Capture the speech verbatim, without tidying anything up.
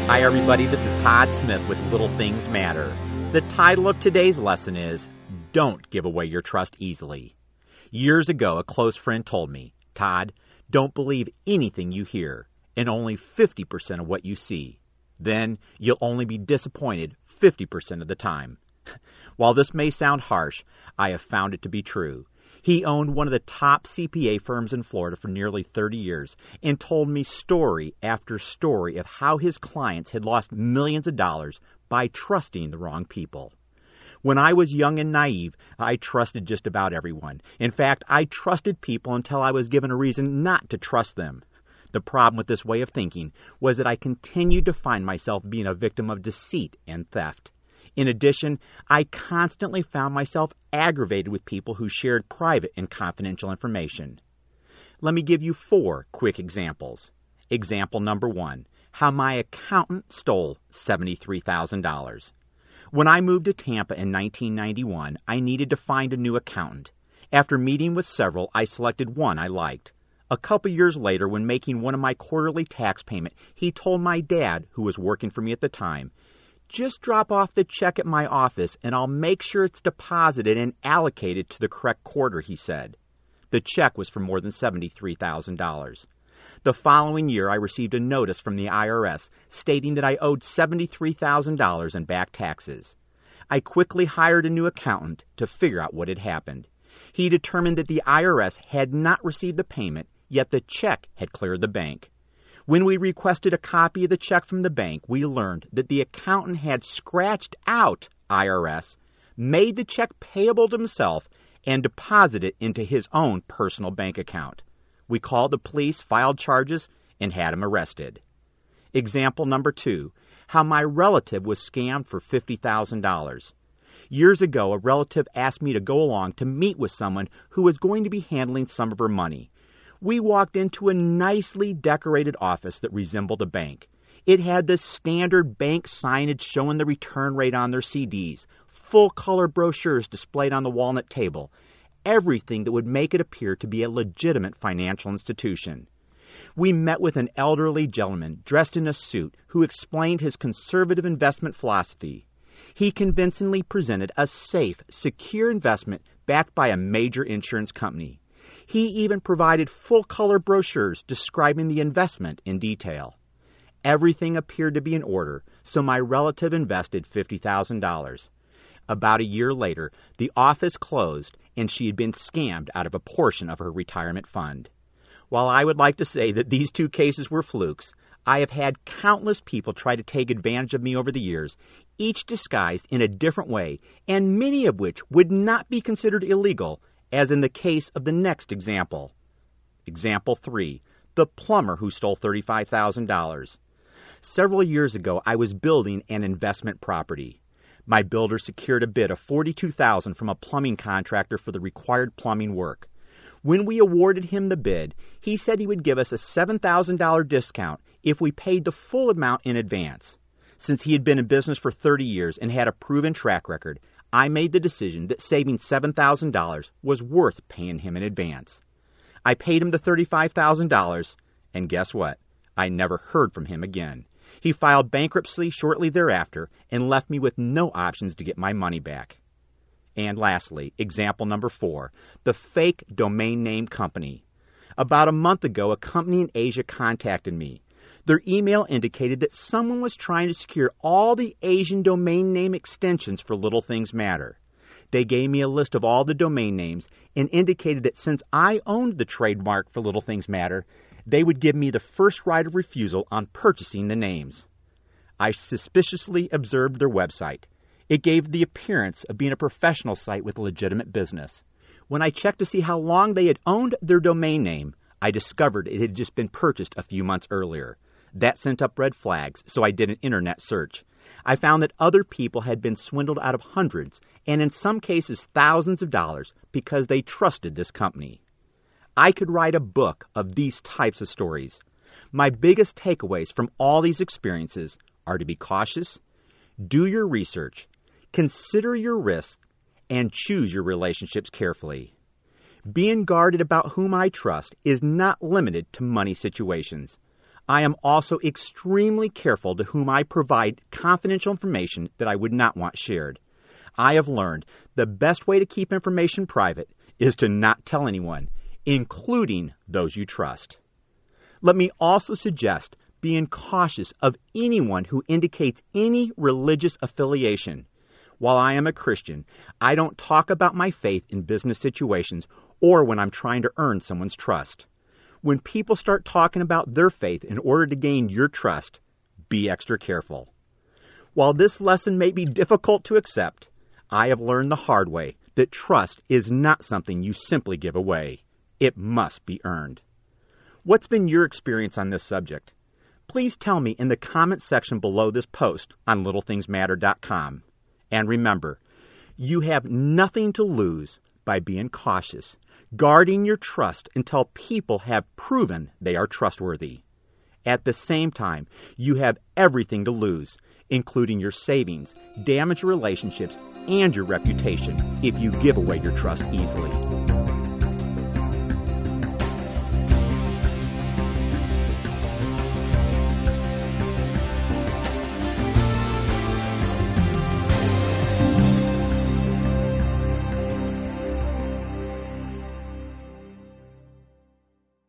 Hi everybody, this is Todd Smith with Little Things Matter. The title of today's lesson is, Don't Give Away Your Trust Easily. Years ago, a close friend told me, Todd, don't believe anything you hear, and only fifty percent of what you see. Then you'll only be disappointed fifty percent of the time. While this may sound harsh, I have found it to be true. He owned one of the top C P A firms in Florida for nearly thirty years and told me story after story of how his clients had lost millions of dollars by trusting the wrong people. When I was young and naive, I trusted just about everyone. In fact, I trusted people until I was given a reason not to trust them. The problem with this way of thinking was that I continued to find myself being a victim of deceit and theft. In addition, I constantly found myself aggravated with people who shared private and confidential information. Let me give you four quick examples. Example number one, how my accountant stole seventy-three thousand dollars. When I moved to Tampa in nineteen ninety-one, I needed to find a new accountant. After meeting with several, I selected one I liked. A couple years later, when making one of my quarterly tax payment, he told my dad, who was working for me at the time, just drop off the check at my office and I'll make sure it's deposited and allocated to the correct quarter, he said. The check was for more than seventy-three thousand dollars. The following year, I received a notice from the I R S stating that I owed seventy-three thousand dollars in back taxes. I quickly hired a new accountant to figure out what had happened. He determined that the I R S had not received the payment, yet the check had cleared the bank. When we requested a copy of the check from the bank, we learned that the accountant had scratched out I R S, made the check payable to himself, and deposited it into his own personal bank account. We called the police, filed charges, and had him arrested. Example number two, how my relative was scammed for fifty thousand dollars. Years ago, a relative asked me to go along to meet with someone who was going to be handling some of her money. We walked into a nicely decorated office that resembled a bank. It had the standard bank signage showing the return rate on their C Ds, full-color brochures displayed on the walnut table, everything that would make it appear to be a legitimate financial institution. We met with an elderly gentleman dressed in a suit who explained his conservative investment philosophy. He convincingly presented a safe, secure investment backed by a major insurance company. He even provided full-color brochures describing the investment in detail. Everything appeared to be in order, so my relative invested fifty thousand dollars. About a year later, the office closed, and she had been scammed out of a portion of her retirement fund. While I would like to say that these two cases were flukes, I have had countless people try to take advantage of me over the years, each disguised in a different way, and many of which would not be considered illegal, as in the case of the next example. Example three, the plumber who stole thirty-five thousand dollars. Several years ago, I was building an investment property. My builder secured a bid of forty-two thousand dollars from a plumbing contractor for the required plumbing work. When we awarded him the bid, he said he would give us a seven thousand dollars discount if we paid the full amount in advance. Since he had been in business for thirty years and had a proven track record, I made the decision that saving seven thousand dollars was worth paying him in advance. I paid him the thirty-five thousand dollars, and guess what? I never heard from him again. He filed bankruptcy shortly thereafter and left me with no options to get my money back. And lastly, example number four, the fake domain name company. About a month ago, a company in Asia contacted me. Their email indicated that someone was trying to secure all the Asian domain name extensions for Little Things Matter. They gave me a list of all the domain names and indicated that since I owned the trademark for Little Things Matter, they would give me the first right of refusal on purchasing the names. I suspiciously observed their website. It gave the appearance of being a professional site with a legitimate business. When I checked to see how long they had owned their domain name, I discovered it had just been purchased a few months earlier. That sent up red flags, so I did an internet search. I found that other people had been swindled out of hundreds, and in some cases thousands of dollars, because they trusted this company. I could write a book of these types of stories. My biggest takeaways from all these experiences are to be cautious, do your research, consider your risks, and choose your relationships carefully. Being guarded about whom I trust is not limited to money situations. I am also extremely careful to whom I provide confidential information that I would not want shared. I have learned the best way to keep information private is to not tell anyone, including those you trust. Let me also suggest being cautious of anyone who indicates any religious affiliation. While I am a Christian, I don't talk about my faith in business situations or when I'm trying to earn someone's trust. When people start talking about their faith in order to gain your trust, be extra careful. While this lesson may be difficult to accept, I have learned the hard way that trust is not something you simply give away. It must be earned. What's been your experience on this subject? Please tell me in the comments section below this post on little things matter dot com. And remember, you have nothing to lose by being cautious, guarding your trust until people have proven they are trustworthy. At the same time, you have everything to lose, including your savings, damaged relationships, and your reputation if you give away your trust easily.